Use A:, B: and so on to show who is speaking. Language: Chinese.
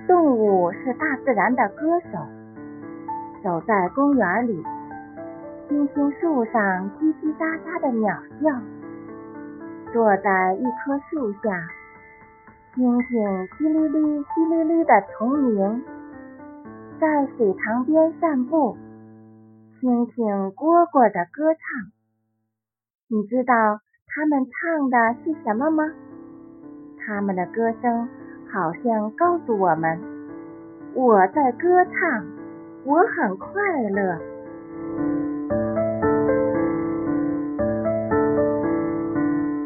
A: 动物是大自然的歌手，走在公园里，听听树上叽叽喳喳的鸟叫，坐在一棵树下，听听叽哩哩叽哩哩的虫鸣，在水塘边散步，听听蝈蝈的歌唱。你知道它们唱的是什么吗？它们的歌声好像告诉我们，我在歌唱，我很快乐。